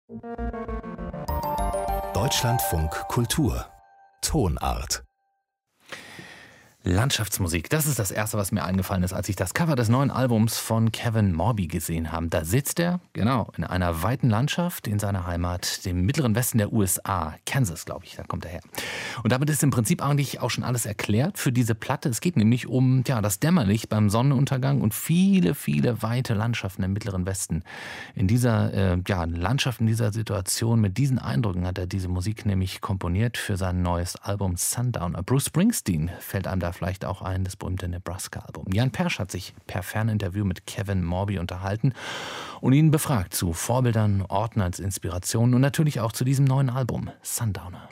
Deutschlandfunk Kultur Tonart. Landschaftsmusik, das ist das Erste, was mir eingefallen ist, als ich das Cover des neuen Albums von Kevin Morby gesehen habe. Da sitzt er, genau, in einer weiten Landschaft in seiner Heimat, dem mittleren Westen der USA, Kansas, glaube ich, da kommt er her. Und damit ist im Prinzip eigentlich auch schon alles erklärt für diese Platte. Es geht nämlich um das Dämmerlicht beim Sonnenuntergang und viele, viele weite Landschaften im mittleren Westen. In dieser Landschaft, in dieser Situation, mit diesen Eindrücken hat er diese Musik nämlich komponiert für sein neues Album Sundowner. Bruce Springsteen fällt einem da vielleicht auch ein, das berühmte Nebraska-Album. Jan Persch hat sich per Ferninterview mit Kevin Morby unterhalten und ihn befragt zu Vorbildern, Orten als Inspiration und natürlich auch zu diesem neuen Album, Sundowner.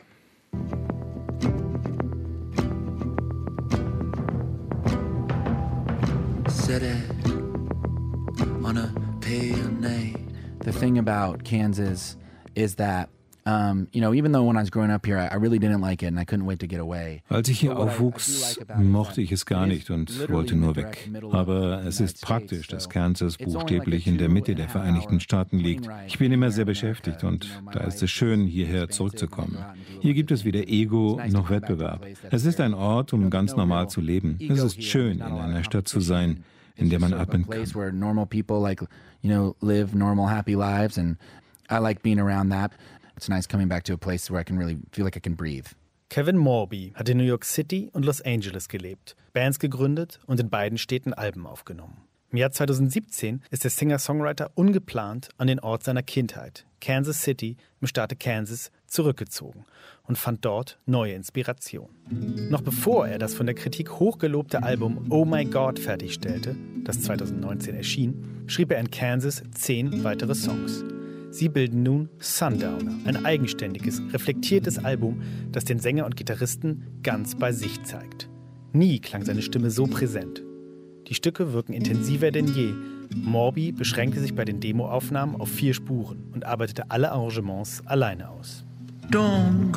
Set it on a pale night. The thing about Kansas is that even though when I was growing up here, I really didn't like it and I couldn't wait to get away. Als ich hier aufwuchs, mochte ich es gar nicht und wollte nur weg. Aber es ist praktisch, dass Kansas buchstäblich in der Mitte der Vereinigten Staaten liegt. Ich bin immer sehr beschäftigt und da ist es schön, hierher zurückzukommen. Hier gibt es weder Ego noch Wettbewerb. Es ist ein Ort, um ganz normal zu leben. Es ist schön, in einer Stadt zu sein, in der man atmen kann. Where normal people live normal, happy lives, and I like being around that. It's nice coming back to a place where I can really feel like I can breathe. Kevin Morby hat in New York City und Los Angeles gelebt, Bands gegründet und in beiden Städten Alben aufgenommen. Im Jahr 2017 ist der Singer-Songwriter ungeplant an den Ort seiner Kindheit, Kansas City im Staate Kansas, zurückgezogen und fand dort neue Inspiration. Noch bevor er das von der Kritik hochgelobte Album Oh My God fertigstellte, das 2019 erschien, schrieb er in Kansas 10 weitere Songs. Sie bilden nun Sundowner, ein eigenständiges, reflektiertes Album, das den Sänger und Gitarristen ganz bei sich zeigt. Nie klang seine Stimme so präsent. Die Stücke wirken intensiver denn je. Morby beschränkte sich bei den Demoaufnahmen auf 4 Spuren und arbeitete alle Arrangements alleine aus. Don't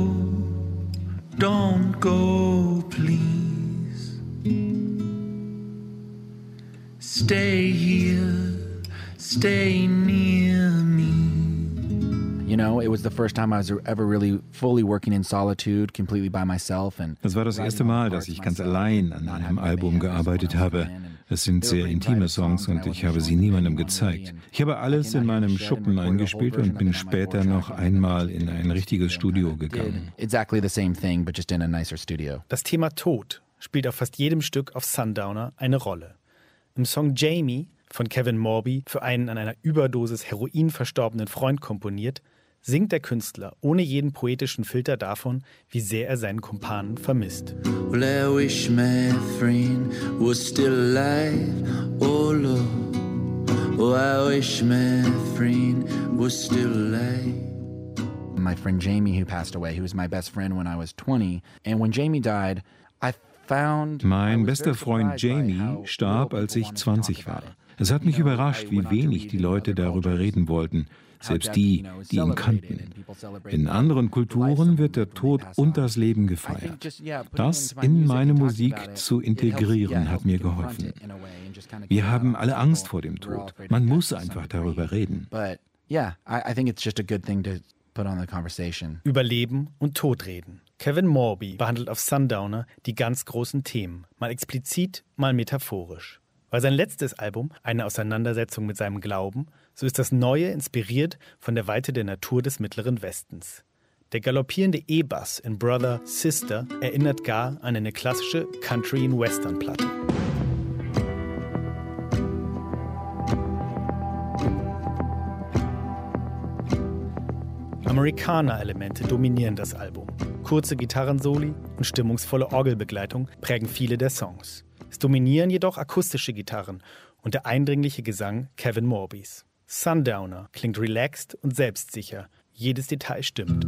go, please. Stay here, stay near me. It was the first time I was ever really fully working in solitude, completely by myself. Das war das erste Mal, dass ich ganz allein an einem Album gearbeitet habe. Es sind sehr intime Songs und ich habe sie niemandem gezeigt. Ich habe alles in meinem Schuppen eingespielt und bin später noch einmal in ein richtiges Studio gegangen. Exactly the same thing, but just in a nicer studio. Das Thema Tod spielt auf fast jedem Stück auf Sundowner eine Rolle. Im Song Jamie von Kevin Morby, für einen an einer Überdosis Heroin verstorbenen Freund komponiert, singt der Künstler ohne jeden poetischen Filter davon, wie sehr er seinen Kumpanen vermisst. Well, I wish my friend was still alive, oh Lord. Oh, I wish my friend was still alive. My friend Jamie, who passed away, he was my best friend when I was 20. And when Jamie died, Mein bester Freund Jamie starb, als ich 20 war. Es hat mich überrascht, wie wenig die Leute darüber reden wollten, selbst die ihn kannten. In anderen Kulturen wird der Tod und das Leben gefeiert. Das in meine Musik zu integrieren, hat mir geholfen. Wir haben alle Angst vor dem Tod. Man muss einfach darüber reden. Über Leben und Tod reden. Kevin Morby behandelt auf Sundowner die ganz großen Themen, mal explizit, mal metaphorisch. War sein letztes Album eine Auseinandersetzung mit seinem Glauben, so ist das neue inspiriert von der Weite der Natur des Mittleren Westens. Der galoppierende E-Bass in Brother, Sister erinnert gar an eine klassische Country-and-Western-Platte. Amerikaner-Elemente dominieren das Album. Kurze Gitarrensoli und stimmungsvolle Orgelbegleitung prägen viele der Songs. Es dominieren jedoch akustische Gitarren und der eindringliche Gesang Kevin Morbys. Sundowner klingt relaxed und selbstsicher. Jedes Detail stimmt.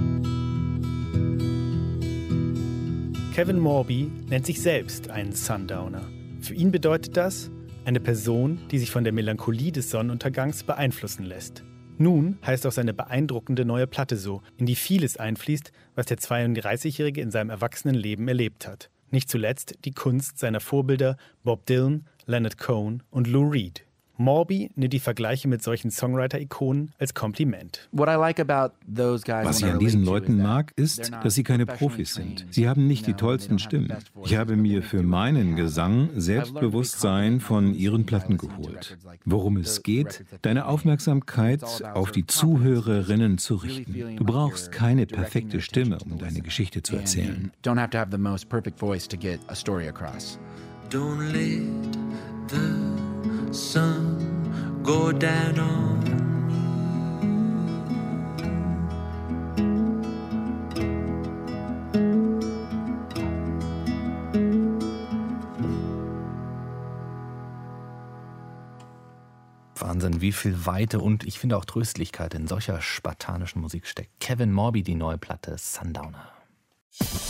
Kevin Morby nennt sich selbst einen Sundowner. Für ihn bedeutet das, eine Person, die sich von der Melancholie des Sonnenuntergangs beeinflussen lässt. Nun heißt auch seine beeindruckende neue Platte so, in die vieles einfließt, was der 32-Jährige in seinem Erwachsenenleben erlebt hat. Nicht zuletzt die Kunst seiner Vorbilder Bob Dylan, Leonard Cohen und Lou Reed. Morby nimmt die Vergleiche mit solchen Songwriter-Ikonen als Kompliment. Was ich an diesen Leuten mag, ist, dass sie keine Profis sind. Sie haben nicht die tollsten Stimmen. Ich habe mir für meinen Gesang Selbstbewusstsein von ihren Platten geholt. Worum es geht, deine Aufmerksamkeit auf die Zuhörerinnen zu richten. Du brauchst keine perfekte Stimme, um deine Geschichte zu erzählen. Don't let the sun go down on Wahnsinn, wie viel Weite und ich finde auch Tröstlichkeit in solcher spartanischen Musik steckt. Kevin Morby, die neue Platte Sundowner.